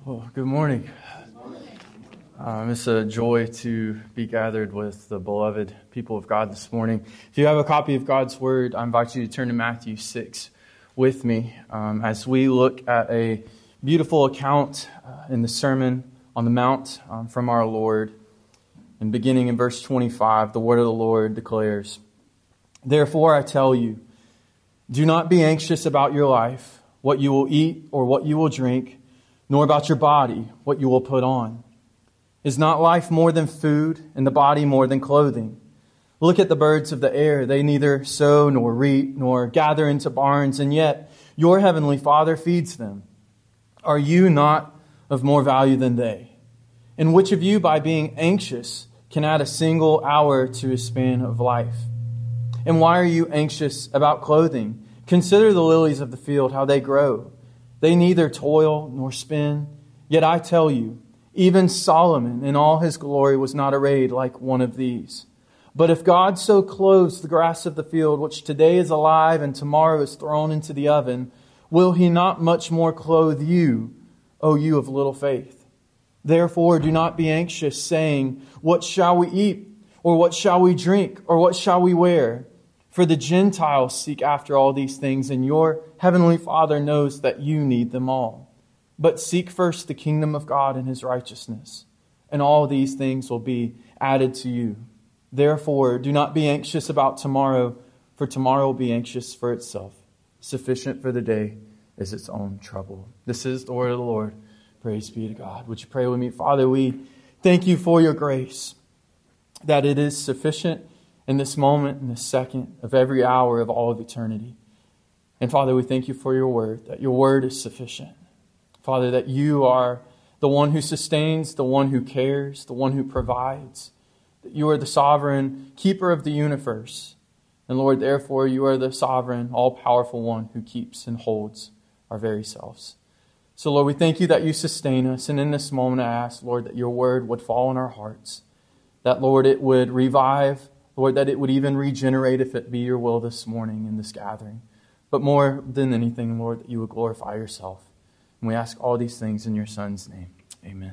Well, good morning. It's a joy to be gathered with the beloved people of God this morning. If you have a copy of God's Word, I invite you to turn to Matthew 6 with me as we look at a beautiful account in the Sermon on the Mount from our Lord. And beginning in verse 25, the word of the Lord declares, "Therefore I tell you, do not be anxious about your life, what you will eat or what you will drink, nor about your body, what you will put on. Is not life more than food, and the body more than clothing? Look at the birds of the air. They neither sow nor reap, nor gather into barns, and yet your heavenly Father feeds them. Are you not of more value than they? And which of you, by being anxious, can add a single hour to his span of life? And why are you anxious about clothing? Consider the lilies of the field, how they grow. They neither toil nor spin. Yet I tell you, even Solomon in all his glory was not arrayed like one of these. But if God so clothes the grass of the field, which today is alive and tomorrow is thrown into the oven, will he not much more clothe you, O you of little faith? Therefore do not be anxious, saying, what shall we eat? Or what shall we drink? Or what shall we wear? For the Gentiles seek after all these things, and your heavenly Father knows that you need them all. But seek first the kingdom of God and His righteousness, and all these things will be added to you. Therefore, do not be anxious about tomorrow, for tomorrow will be anxious for itself. Sufficient for the day is its own trouble." This is the word of the Lord. Praise be to God. Would you pray with me? Father, we thank you for your grace, that it is sufficient in this moment, in this second, of every hour of all of eternity. And Father, we thank you for your word, that your word is sufficient. Father, that you are the one who sustains, the one who cares, the one who provides. That you are the sovereign keeper of the universe. And Lord, therefore, you are the sovereign, all-powerful one who keeps and holds our very selves. So Lord, we thank you that you sustain us. And in this moment, I ask, Lord, that your word would fall in our hearts. That, Lord, it would revive. Lord, that it would even regenerate if it be your will this morning in this gathering. But more than anything, Lord, that you would glorify yourself. And we ask all these things in your Son's name. Amen.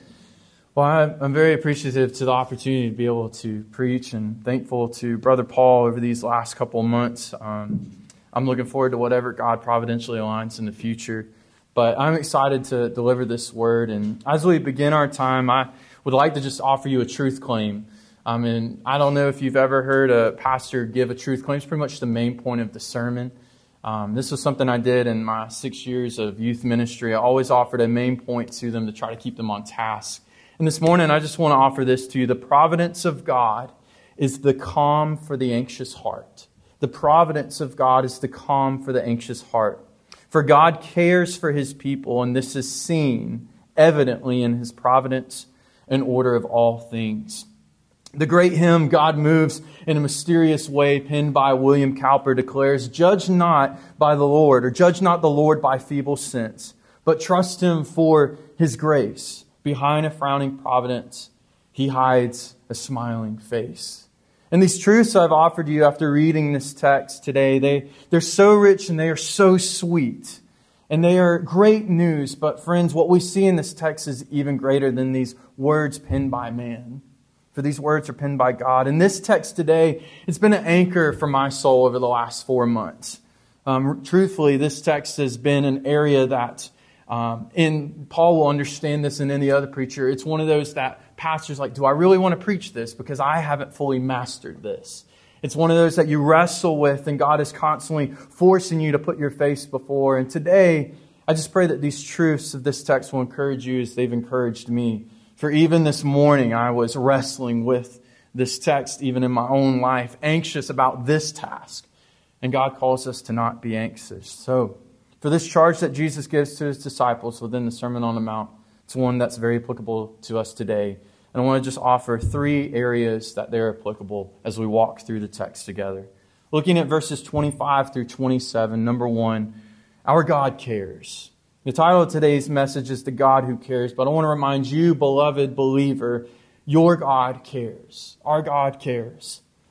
Well, I'm very appreciative to the opportunity to be able to preach and thankful to Brother Paul over these last couple of months. I'm looking forward to whatever God providentially aligns in the future. But I'm excited to deliver this word. And as we begin our time, I would like to just offer you a truth claim. And I don't know if you've ever heard a pastor give a truth claim. It's pretty much the main point of the sermon. This was something I did in my 6 years of youth ministry. I always offered a main point to them to try to keep them on task. And this morning, I just want to offer this to you. The providence of God is the calm for the anxious heart. The providence of God is the calm for the anxious heart. For God cares for His people, and this is seen evidently in His providence and order of all things. The great hymn, "God Moves in a Mysterious Way," penned by William Cowper, declares, "Judge not by the Lord, or judge not the Lord by feeble sense, but trust Him for His grace. Behind a frowning providence, He hides a smiling face." And these truths I've offered you after reading this text today, they're so rich and they are so sweet. And they are great news. But friends, what we see in this text is even greater than these words penned by man. For these words are penned by God. And this text today, it's been an anchor for my soul over the last 4 months. Truthfully, this text has been an area that, and Paul will understand this and any other preacher, it's one of those that pastors like, do I really want to preach this? Because I haven't fully mastered this. It's one of those that you wrestle with and God is constantly forcing you to put your face before. And today, I just pray that these truths of this text will encourage you as they've encouraged me. For even this morning, I was wrestling with this text, even in my own life, anxious about this task. And God calls us to not be anxious. So, for this charge that Jesus gives to His disciples within the Sermon on the Mount, it's one that's very applicable to us today. And I want to just offer 3 areas that they're applicable as we walk through the text together. Looking at verses 25 through 27, number 1, our God cares. The title of today's message is The God Who Cares, but I want to remind you, beloved believer, your God cares. Our God cares.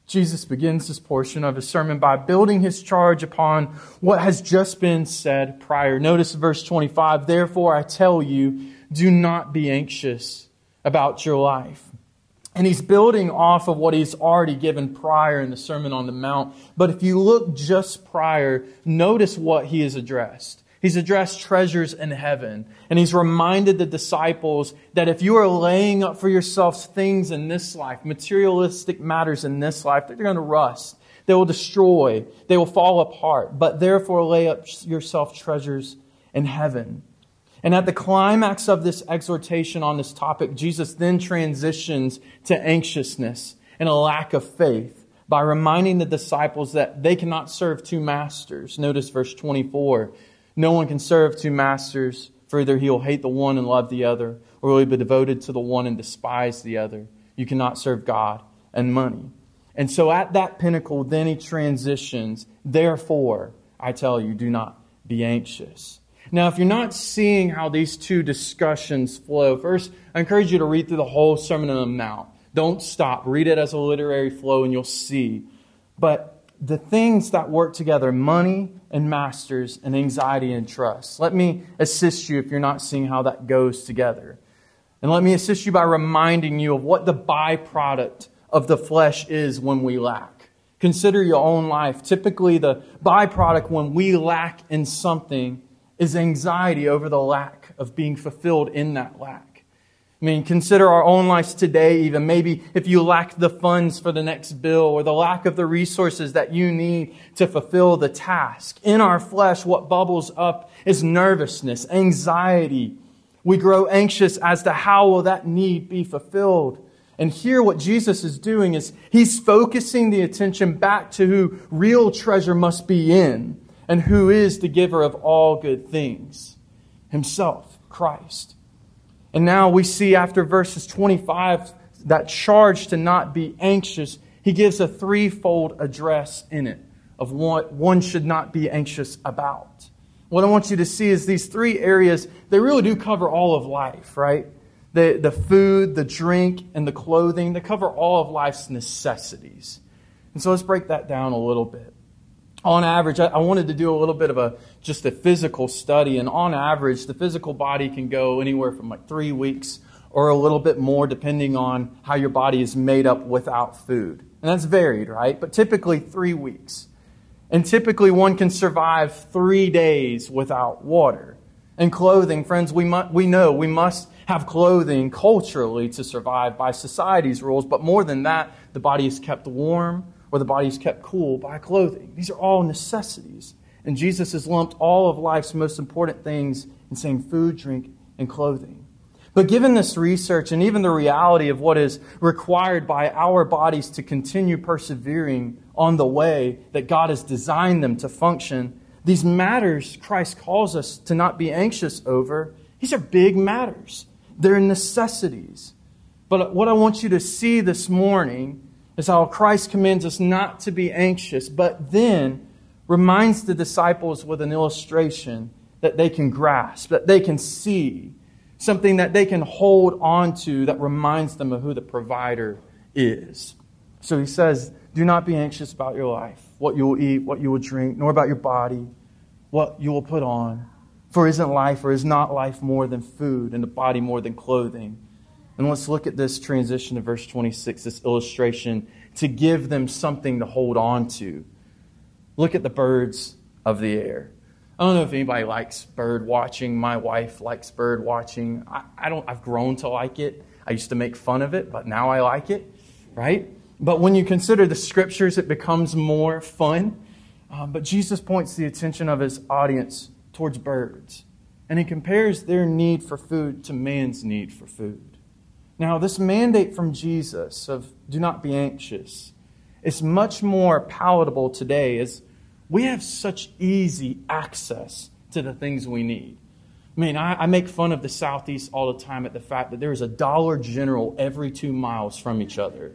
Jesus begins this portion of his sermon by building his charge upon what has just been said prior. Notice verse 25, therefore I tell you, do not be anxious about your life. And he's building off of what he's already given prior in the Sermon on the Mount. But if you look just prior, notice what he has addressed. He's addressed treasures in heaven. And he's reminded the disciples that if you are laying up for yourselves things in this life, materialistic matters in this life, they're going to rust. They will destroy. They will fall apart. But therefore lay up yourself treasures in heaven. And at the climax of this exhortation on this topic, Jesus then transitions to anxiousness and a lack of faith by reminding the disciples that they cannot serve two masters. Notice verse 24. No one can serve two masters, for either he will hate the one and love the other, or he will be devoted to the one and despise the other. You cannot serve God and money. And so at that pinnacle, then he transitions. Therefore, I tell you, do not be anxious. Now, if you're not seeing how these two discussions flow, first, I encourage you to read through the whole Sermon on the Mount. Don't stop. Read it as a literary flow and you'll see. But the things that work together, money and masters and anxiety and trust. Let me assist you if you're not seeing how that goes together. And let me assist you by reminding you of what the byproduct of the flesh is when we lack. Consider your own life. Typically, the byproduct when we lack in something is anxiety over the lack of being fulfilled in that lack. I mean, consider our own lives today even. Maybe if you lack the funds for the next bill or the lack of the resources that you need to fulfill the task. In our flesh, what bubbles up is nervousness, anxiety. We grow anxious as to how will that need be fulfilled. And here what Jesus is doing is he's focusing the attention back to who real treasure must be in. And who is the giver of all good things? Himself, Christ. And now we see after verses 25, that charge to not be anxious, he gives a threefold address in it of what one should not be anxious about. What I want you to see is these three areas, they really do cover all of life, right? The food, the drink, and the clothing, they cover all of life's necessities. And so let's break that down a little bit. On average, I wanted to do a little bit of just a physical study. And on average, the physical body can go anywhere from like 3 weeks or a little bit more depending on how your body is made up without food. And that's varied, right? But typically 3 weeks. And typically one can survive 3 days without water. And clothing, friends, we know we must have clothing culturally to survive by society's rules. But more than that, the body is kept warm or the body is kept cool by clothing. These are all necessities. And Jesus has lumped all of life's most important things in saying food, drink, and clothing. But given this research and even the reality of what is required by our bodies to continue persevering on the way that God has designed them to function, these matters Christ calls us to not be anxious over. These are big matters. They're necessities. But what I want you to see this morning is how Christ commands us not to be anxious, but then reminds the disciples with an illustration that they can grasp, that they can see, something that they can hold on to that reminds them of who the provider is. So he says, do not be anxious about your life, what you will eat, what you will drink, nor about your body, what you will put on. For isn't life or is not life more than food and the body more than clothing? And let's look at this transition to verse 26, this illustration, to give them something to hold on to. Look at the birds of the air. I don't know if anybody likes bird watching. My wife likes bird watching. I've grown to like it. I used to make fun of it, but now I like it, right? But when you consider the scriptures, it becomes more fun. But Jesus points the attention of his audience towards birds. And he compares their need for food to man's need for food. Now, this mandate from Jesus of do not be anxious is much more palatable today as we have such easy access to the things we need. I mean, I make fun of the Southeast all the time at the fact that there is a Dollar General every 2 miles from each other.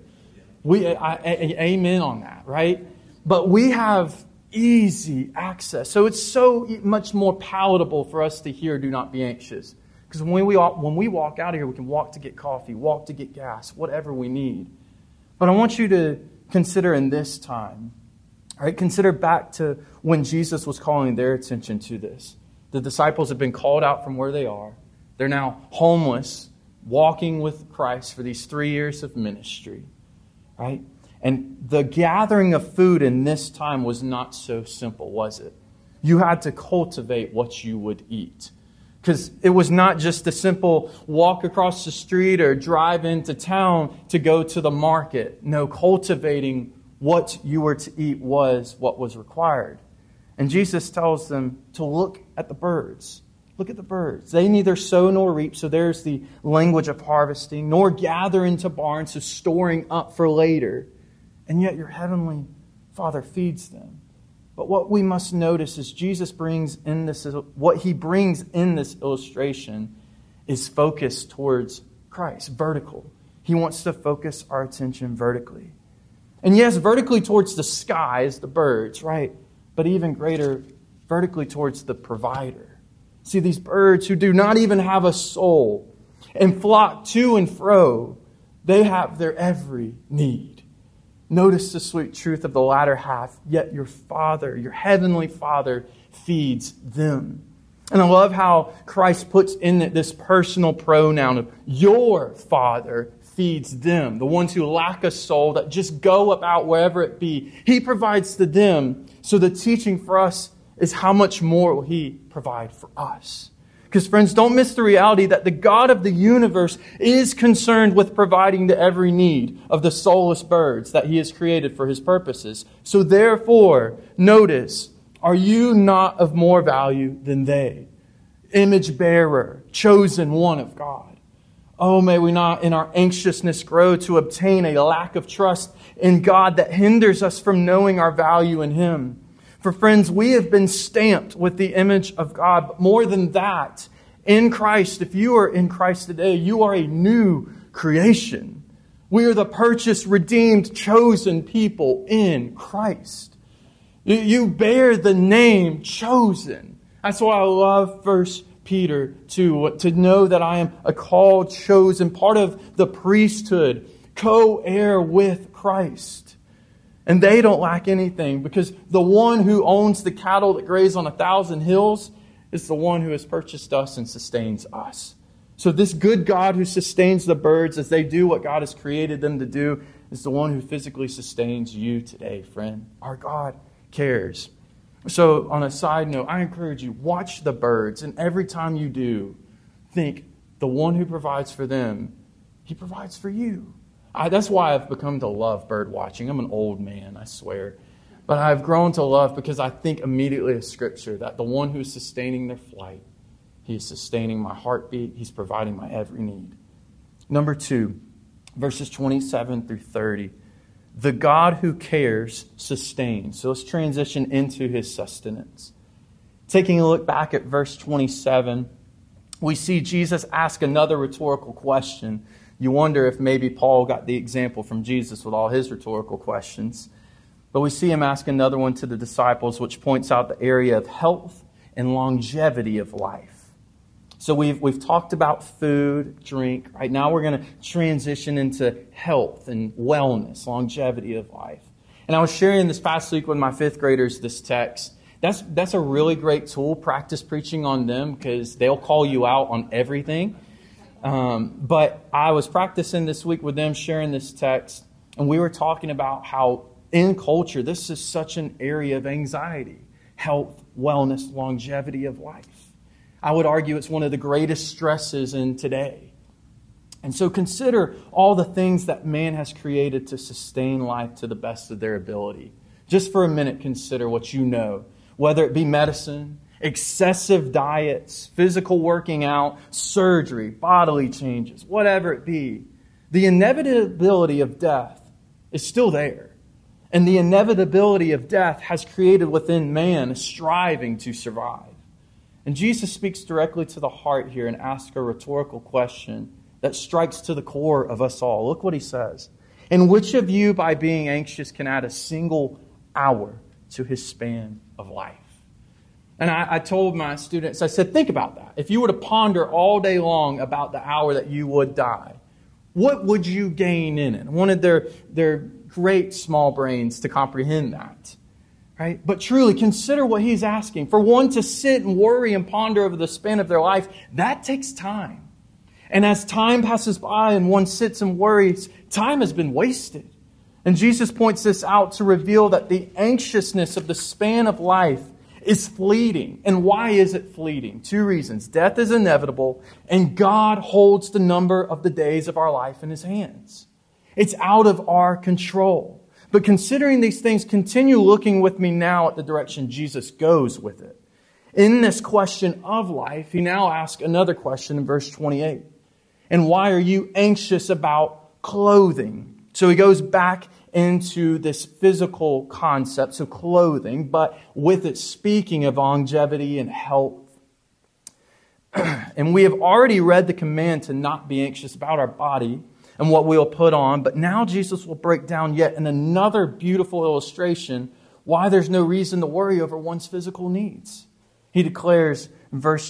Amen on that, right? But we have easy access. So it's so much more palatable for us to hear do not be anxious. Because when we walk out of here, we can walk to get coffee, walk to get gas, whatever we need. But I want you consider in this time. All right, consider back to when Jesus was calling their attention to this. The disciples have been called out from where they are. They're now homeless, walking with Christ for these 3 years of ministry. Right? And the gathering of food in this time was not so simple, was it? You had to cultivate what you would eat. Because it was not just a simple walk across the street or drive into town to go to the market. No, cultivating what you were to eat was what was required. And Jesus tells them to look at the birds. Look at the birds. They neither sow nor reap, so there's the language of harvesting, nor gather into barns, so storing up for later. And yet your heavenly Father feeds them. But what we must notice is Jesus brings in this, what he brings in this illustration is focused towards Christ, vertical. He wants to focus our attention vertically. And yes, vertically towards the skies, the birds, right? But even greater, vertically towards the provider. See, these birds who do not even have a soul and flock to and fro, they have their every need. Notice the sweet truth of the latter half. Yet your Father, your heavenly Father, feeds them. And I love how Christ puts in it this personal pronoun of your Father feeds them. The ones who lack a soul that just go about wherever it be. He provides to them. So the teaching for us is how much more will He provide for us. Because friends, don't miss the reality that the God of the universe is concerned with providing to every need of the soulless birds that He has created for His purposes. So therefore, notice, are you not of more value than they? Image bearer, chosen one of God. Oh, may we not in our anxiousness grow to obtain a lack of trust in God that hinders us from knowing our value in Him. For friends, we have been stamped with the image of God. But more than that, in Christ, if you are in Christ today, you are a new creation. We are the purchased, redeemed, chosen people in Christ. You bear the name chosen. That's why I love 1 Peter 2, to know that I am a called, chosen, part of the priesthood, co-heir with Christ. And they don't lack anything because the one who owns the cattle that graze on 1,000 hills is the one who has purchased us and sustains us. So this good God who sustains the birds as they do what God has created them to do is the one who physically sustains you today, friend. Our God cares. So on a side note, I encourage you, watch the birds. And every time you do, think the one who provides for them, He provides for you. That's why I've become to love bird watching. I'm an old man, I swear. But I've grown to love because I think immediately of Scripture that the one who is sustaining their flight, He is sustaining my heartbeat. He's providing my every need. Number 2, verses 27 through 30. The God who cares sustains. So let's transition into His sustenance. Taking a look back at verse 27, we see Jesus ask another rhetorical question. You wonder if maybe Paul got the example from Jesus with all his rhetorical questions. But we see him ask another one to the disciples, which points out the area of health and longevity of life. So we've talked about food, drink. Right now we're going to transition into health and wellness, longevity of life. And I was sharing this past week with my 5th graders this text. That's a really great tool. Practice preaching on them because they'll call you out on everything. But I was practicing this week with them, sharing this text, and we were talking about how in culture, this is such an area of anxiety. Health, wellness, longevity of life. I would argue it's one of the greatest stresses in today. And so consider all the things that man has created to sustain life to the best of their ability. Just for a minute, consider what you know, whether it be medicine, excessive diets, physical working out, surgery, bodily changes, whatever it be. The inevitability of death is still there. And the inevitability of death has created within man a striving to survive. And Jesus speaks directly to the heart here and asks a rhetorical question that strikes to the core of us all. Look what He says. And which of you, by being anxious, can add a single hour to his span of life? And I told my students, I said, think about that. If you were to ponder all day long about the hour that you would die, What would you gain in it? I wanted their great small brains to comprehend that. Right? But truly, consider what he's asking. For one to sit and worry and ponder over the span of their life, that takes time. And as time passes by and one sits and worries, time has been wasted. And Jesus points this out to reveal that the anxiousness of the span of life is fleeting. And why is it fleeting? 2 reasons. Death is inevitable, and God holds the number of the days of our life in His hands. It's out of our control. But considering these things, continue looking with me now at the direction Jesus goes with it. In this question of life, He now asks another question in verse 28. And why are you anxious about clothing? So He goes back into this physical concept, so clothing, but with it speaking of longevity and health. And we have already read the command to not be anxious about our body and what we'll put on, but now Jesus will break down yet in another beautiful illustration why there's no reason to worry over one's physical needs. He declares in verse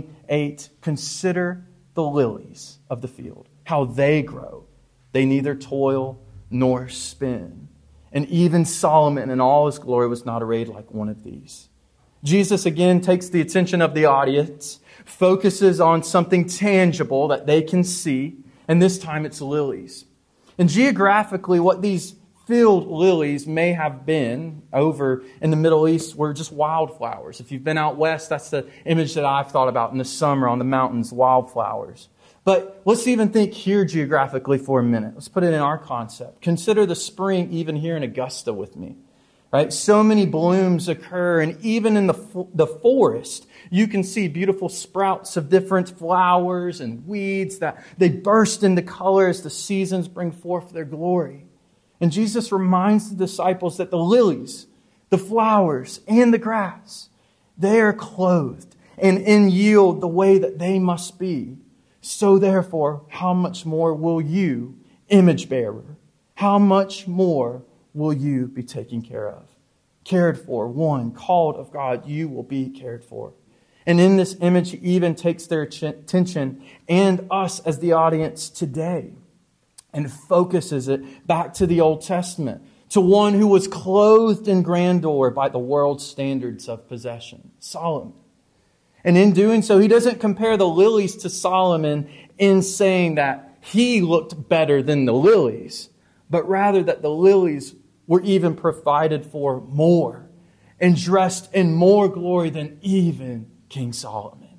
28, consider the lilies of the field, how they grow. They neither toil nor spin. And even Solomon in all his glory was not arrayed like one of these. Jesus again takes the attention of the audience, focuses on something tangible that they can see, and this time it's lilies. And geographically, what these field lilies may have been over in the Middle East were just wildflowers. If you've been out west, that's the image that I've thought about in the summer on the mountains, wildflowers. But let's even think here geographically for a minute. Let's put it in our concept. Consider the spring even here in Augusta with me. Right? So many blooms occur, and even in the forest, you can see beautiful sprouts of different flowers and weeds that they burst into color as the seasons bring forth their glory. And Jesus reminds the disciples that the lilies, the flowers, and the grass, they are clothed and in yield the way that they must be. So therefore, how much more will you, image bearer, how much more will you be taken care of? Cared for, one, called of God, you will be cared for. And in this image, He even takes their attention and us as the audience today and focuses it back to the Old Testament, to one who was clothed in grandeur by the world's standards of possession, Solomon. And in doing so, he doesn't compare the lilies to Solomon in saying that he looked better than the lilies, but rather that the lilies were even provided for more and dressed in more glory than even King Solomon.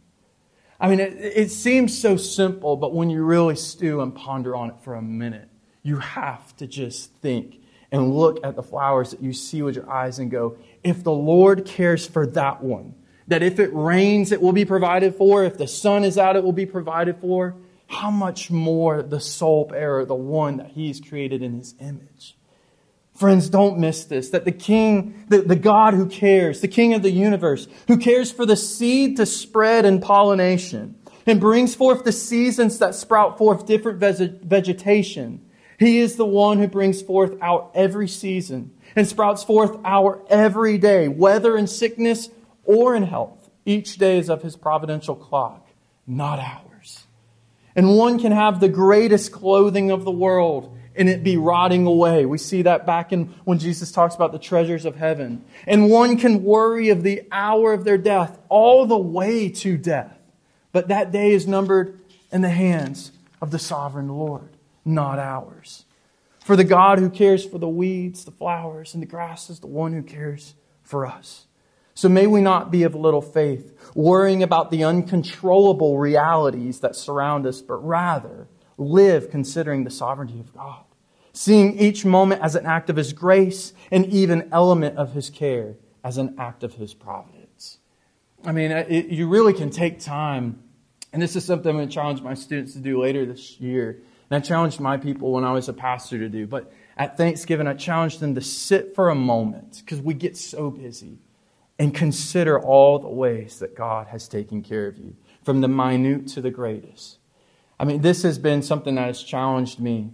I mean, it seems so simple, but when you really stew and ponder on it for a minute, you have to just think and look at the flowers that you see with your eyes and go, if the Lord cares for that one, that if it rains, it will be provided for. If the sun is out, it will be provided for. How much more the sole bearer, the one that He's created in His image. Friends, don't miss this, that the King, the God who cares, the King of the universe, who cares for the seed to spread in pollination and brings forth the seasons that sprout forth different vegetation. He is the one who brings forth our every season and sprouts forth our every day, whether in sickness or in health. Each day is of His providential clock, not ours. And one can have the greatest clothing of the world and it be rotting away. We see that back in when Jesus talks about the treasures of heaven. And one can worry of the hour of their death all the way to death. But that day is numbered in the hands of the sovereign Lord, not ours. For the God who cares for the weeds, the flowers, and the grass is the one who cares for us. So may we not be of little faith, worrying about the uncontrollable realities that surround us, but rather live considering the sovereignty of God, seeing each moment as an act of His grace and even element of His care as an act of His providence. I mean, you really can take time, and this is something I'm going to challenge my students to do later this year, and I challenged my people when I was a pastor to do, but at Thanksgiving I challenged them to sit for a moment, because we get so busy, and consider all the ways that God has taken care of you, from the minute to the greatest. I mean, this has been something that has challenged me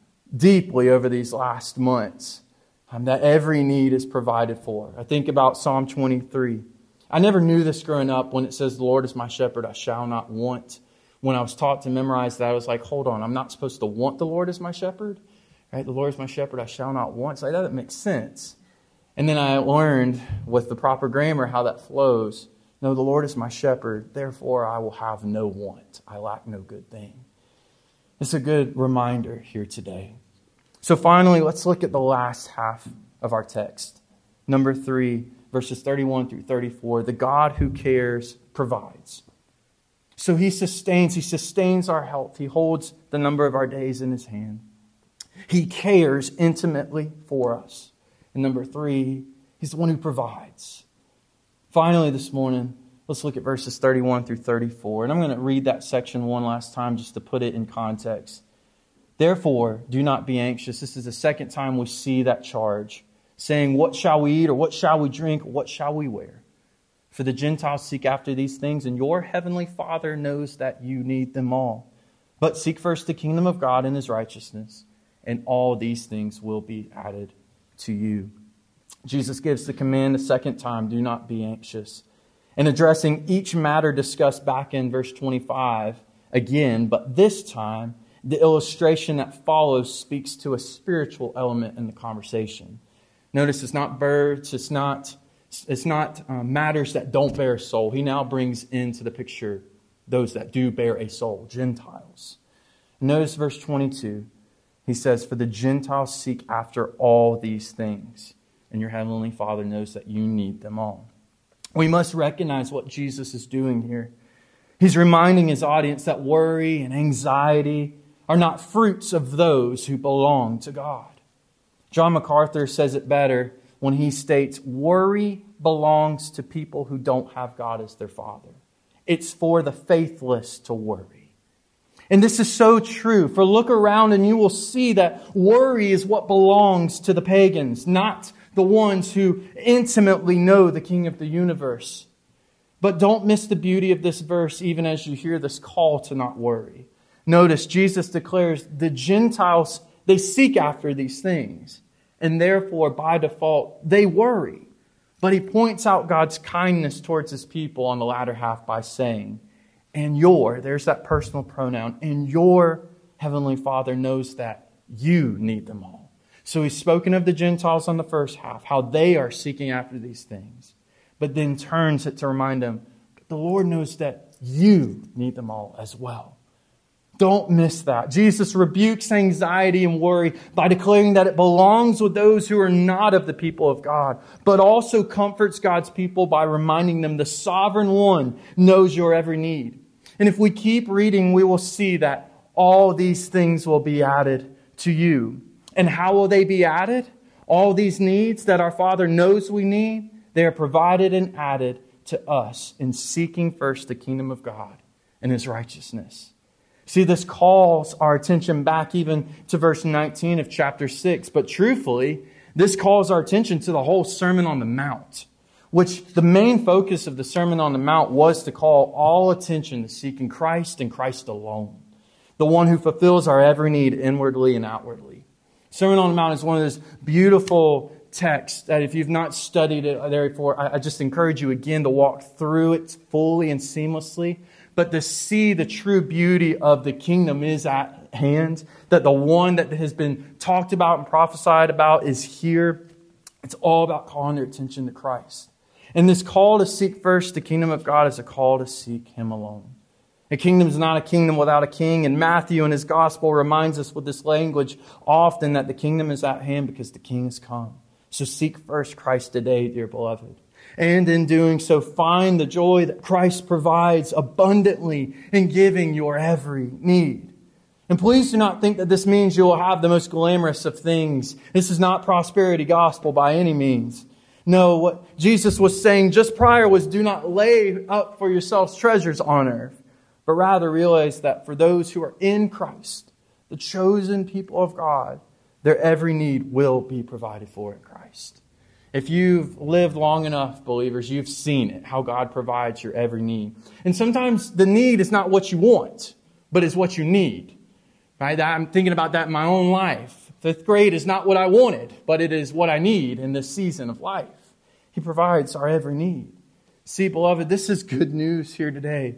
deeply over these last months, that every need is provided for. I think about Psalm 23. I never knew this growing up when it says, the Lord is my shepherd, I shall not want. when I was taught to memorize that, I was like, hold on, I'm not supposed to want the Lord as my shepherd. Right? The Lord is my shepherd, I shall not want. So that doesn't make sense. And then I learned with the proper grammar how that flows. No, the Lord is my shepherd, therefore I will have no want. I lack no good thing. It's a good reminder here today. So finally, let's look at the last half of our text. Number 3, verses 31 through 34. The God who cares provides. So He sustains our health. He holds the number of our days in His hand. He cares intimately for us. And number 3, He's the one who provides. Finally, this morning, let's look at verses 31 through 34. And I'm going to read that section one last time just to put it in context. Therefore, do not be anxious. This is the second time we see that charge, saying, what shall we eat, or what shall we drink, or what shall we wear? For the Gentiles seek after these things, and your heavenly Father knows that you need them all. But seek first the kingdom of God and His righteousness, and all these things will be added to you. Jesus gives the command a second time, do not be anxious. And addressing each matter discussed back in verse 25 again, but this time, the illustration that follows speaks to a spiritual element in the conversation. Notice it's not birds, it's not matters that don't bear a soul. He now brings into the picture those that do bear a soul, Gentiles. Notice verse 22. He says, for the Gentiles seek after all these things, and your heavenly Father knows that you need them all. We must recognize what Jesus is doing here. He's reminding His audience that worry and anxiety are not fruits of those who belong to God. John MacArthur says it better when he states, worry belongs to people who don't have God as their Father. It's for the faithless to worry. And this is so true. For look around and you will see that worry is what belongs to the pagans, not the ones who intimately know the King of the universe. But don't miss the beauty of this verse even as you hear this call to not worry. Notice Jesus declares the Gentiles, they seek after these things. And therefore, by default, they worry. But He points out God's kindness towards His people on the latter half by saying, there's that personal pronoun, and your heavenly Father knows that you need them all. So He's spoken of the Gentiles on the first half, how they are seeking after these things. But then turns it to remind them, the Lord knows that you need them all as well. Don't miss that. Jesus rebukes anxiety and worry by declaring that it belongs with those who are not of the people of God, but also comforts God's people by reminding them the sovereign one knows your every need. And if we keep reading, we will see that all these things will be added to you. And how will they be added? All these needs that our Father knows we need, they are provided and added to us in seeking first the kingdom of God and His righteousness. See, this calls our attention back even to verse 19 of chapter 6. But truthfully, this calls our attention to the whole Sermon on the Mount, which the main focus of the Sermon on the Mount was to call all attention to seeking Christ and Christ alone, the one who fulfills our every need inwardly and outwardly. Sermon on the Mount is one of those beautiful texts that if you've not studied it, therefore, I just encourage you again to walk through it fully and seamlessly. But to see the true beauty of the kingdom is at hand, that the one that has been talked about and prophesied about is here. It's all about calling their attention to Christ. And this call to seek first the kingdom of God is a call to seek Him alone. A kingdom is not a kingdom without a king. And Matthew in his gospel reminds us with this language often that the kingdom is at hand because the king has come. So seek first Christ today, dear beloved. And in doing so, find the joy that Christ provides abundantly in giving your every need. And please do not think that this means you will have the most glamorous of things. This is not prosperity gospel by any means. No, what Jesus was saying just prior was do not lay up for yourselves treasures on earth, but rather realize that for those who are in Christ, the chosen people of God, their every need will be provided for in Christ. If you've lived long enough, believers, you've seen it, how God provides your every need. And sometimes the need is not what you want, but it's what you need. Right? I'm thinking about that in my own life. 5th grade is not what I wanted, but it is what I need in this season of life. He provides our every need. See, beloved, this is good news here today.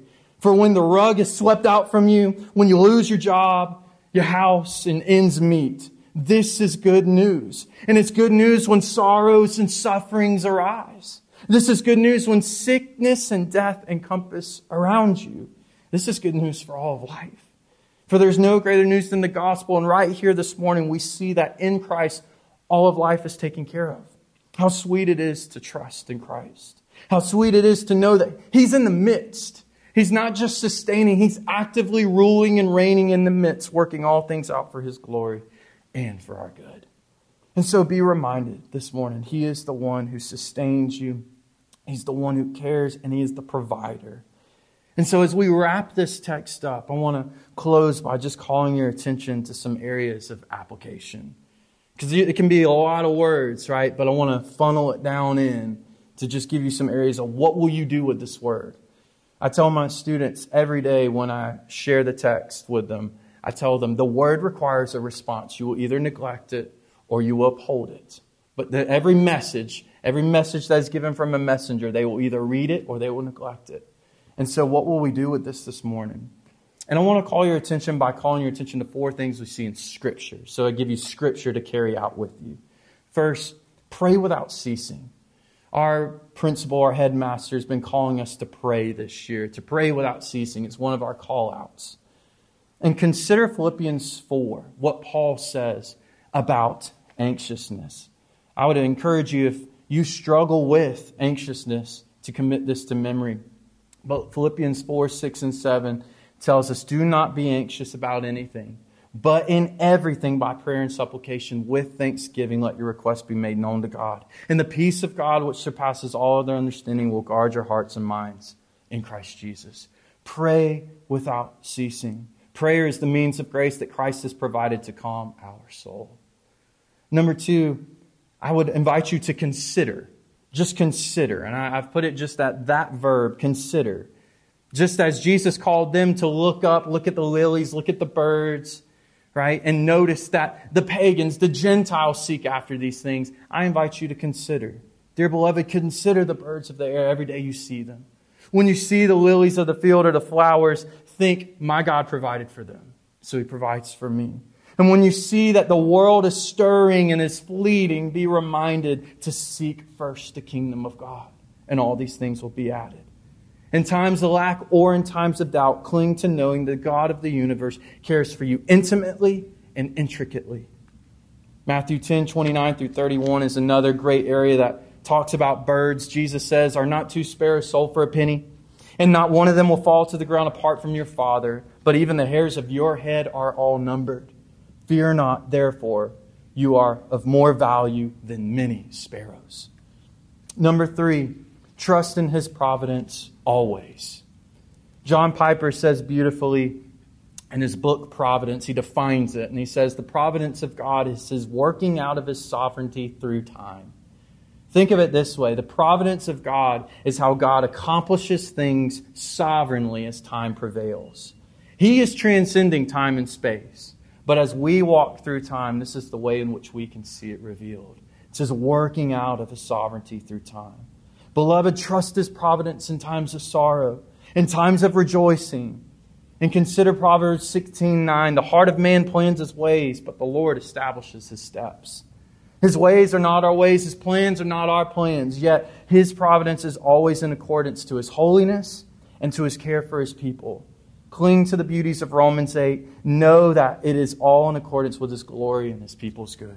For when the rug is swept out from you, when you lose your job, your house, and ends meet, this is good news. And it's good news when sorrows and sufferings arise. This is good news when sickness and death encompass around you. This is good news for all of life. For there's no greater news than the gospel. And right here this morning, we see that in Christ, all of life is taken care of. How sweet it is to trust in Christ. How sweet it is to know that He's in the midst. He's not just sustaining. He's actively ruling and reigning in the midst, working all things out for His glory and for our good. And so be reminded this morning, He is the one who sustains you. He's the one who cares, and He is the provider. And so as we wrap this text up, I want to close by just calling your attention to some areas of application. Because it can be a lot of words, right? But I want to funnel it down in to just give you some areas of what will you do with this word. I tell my students every day when I share the text with them, I tell them the word requires a response. You will either neglect it or you will uphold it. But every message that is given from a messenger, they will either read it or they will neglect it. And so what will we do with this morning? And I want to call your attention by calling your attention to 4 things we see in Scripture. So I give you Scripture to carry out with you. First, pray without ceasing. Our principal, our headmaster, has been calling us to pray this year, to pray without ceasing. It's one of our call-outs. And consider Philippians 4, what Paul says about anxiousness. I would encourage you, if you struggle with anxiousness, to commit this to memory. But Philippians 4, 6, and 7 tells us, do not be anxious about anything, but in everything by prayer and supplication with thanksgiving let your requests be made known to God. And the peace of God, which surpasses all other understanding, will guard your hearts and minds in Christ Jesus. Pray without ceasing. Prayer is the means of grace that Christ has provided to calm our soul. Number 2, I would invite you to consider. Just consider. And I've put it just that verb, consider. Just as Jesus called them to look up, look at the lilies, look at the birds, right? And notice that the pagans, the Gentiles seek after these things. I invite you to consider. Dear beloved, consider the birds of the air every day you see them. When you see the lilies of the field or the flowers, think, my God provided for them, so He provides for me. And when you see that the world is stirring and is fleeting, be reminded to seek first the kingdom of God, and all these things will be added. In times of lack or in times of doubt, cling to knowing the God of the universe cares for you intimately and intricately. Matthew 10, 29 through 31 is another great area that talks about birds. Jesus says, are not 2 sparrows sold for a penny? And not one of them will fall to the ground apart from your Father, but even the hairs of your head are all numbered. Fear not, therefore, you are of more value than many sparrows. Number 3, trust in His providence always. John Piper says beautifully in his book Providence, he defines it, and he says the providence of God is His working out of His sovereignty through time. Think of it this way. The providence of God is how God accomplishes things sovereignly as time prevails. He is transcending time and space. But as we walk through time, this is the way in which we can see it revealed. It's His working out of His sovereignty through time. Beloved, trust His providence in times of sorrow, in times of rejoicing. And consider Proverbs 16:9. The heart of man plans his ways, but the Lord establishes his steps. His ways are not our ways. His plans are not our plans. Yet His providence is always in accordance to His holiness and to His care for His people. Cling to the beauties of Romans 8. Know that it is all in accordance with His glory and His people's good.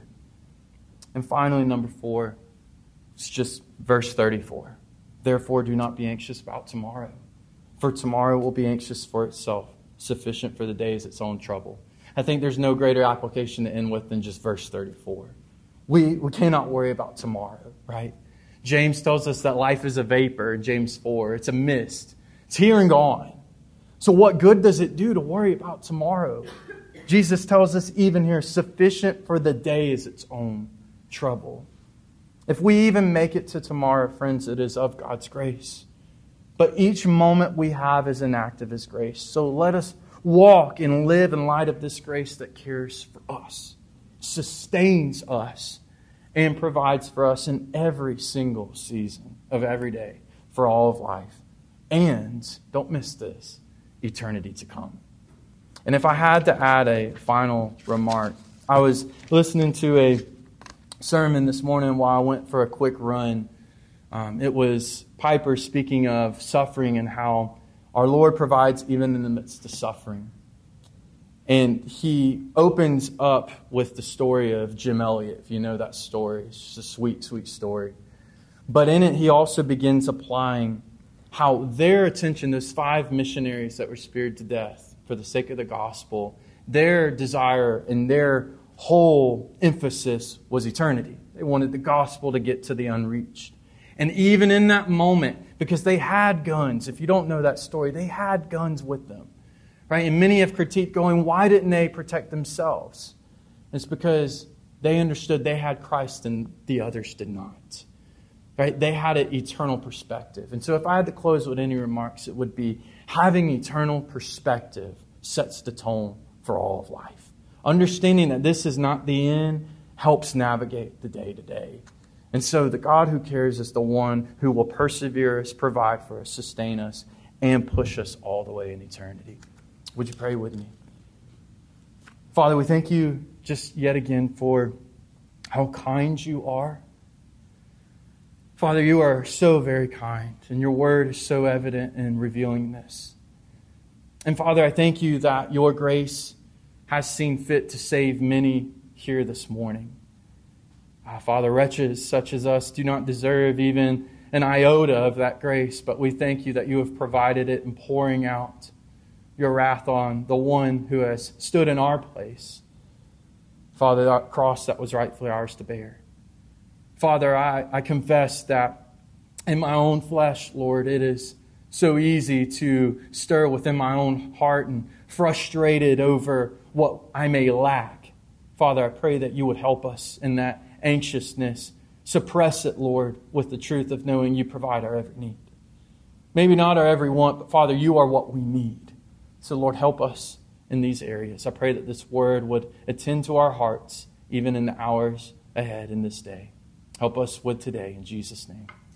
And finally, number 4, it's just verse 34. Therefore, do not be anxious about tomorrow, for tomorrow will be anxious for itself. Sufficient for the day is its own trouble. I think there's no greater application to end with than just verse 34. We cannot worry about tomorrow, right? James tells us that life is a vapor in James 4. It's a mist. It's here and gone. So what good does it do to worry about tomorrow? Jesus tells us even here, sufficient for the day is its own trouble. If we even make it to tomorrow, friends, it is of God's grace. But each moment we have is an act of His grace. So let us walk and live in light of this grace that cares for us, sustains us, and provides for us in every single season of every day for all of life. And, don't miss this, eternity to come. And if I had to add a final remark, I was listening to a sermon this morning while I went for a quick run. It was Piper speaking of suffering and how our Lord provides even in the midst of suffering. And he opens up with the story of Jim Elliot, if you know that story. It's just a sweet, sweet story. But in it, he also begins applying how their attention, those 5 missionaries that were speared to death for the sake of the gospel, their desire and their whole emphasis was eternity. They wanted the gospel to get to the unreached. And even in that moment, because they had guns, if you don't know that story, they had guns with them. Right? And many have critiqued going, why didn't they protect themselves? It's because they understood they had Christ and the others did not. Right? They had an eternal perspective. And so if I had to close with any remarks, it would be having eternal perspective sets the tone for all of life. Understanding that this is not the end helps navigate the day-to-day. And so the God who cares is the one who will persevere us, provide for us, sustain us, and push us all the way in eternity. Would you pray with me? Father, we thank you just yet again for how kind you are. Father, you are so very kind, and your word is so evident in revealing this. And Father, I thank you that your grace has seen fit to save many here this morning. Father, wretches such as us do not deserve even an iota of that grace, but we thank you that you have provided it in pouring out your wrath on the one who has stood in our place. Father, that cross that was rightfully ours to bear. Father, I confess that in my own flesh, Lord, it is so easy to stir within my own heart and frustrated over what I may lack. Father, I pray that you would help us in that anxiousness. Suppress it, Lord, with the truth of knowing you provide our every need. Maybe not our every want, but Father, you are what we need. So, Lord, help us in these areas. I pray that this word would attend to our hearts, even in the hours ahead in this day. Help us with today, in Jesus' name.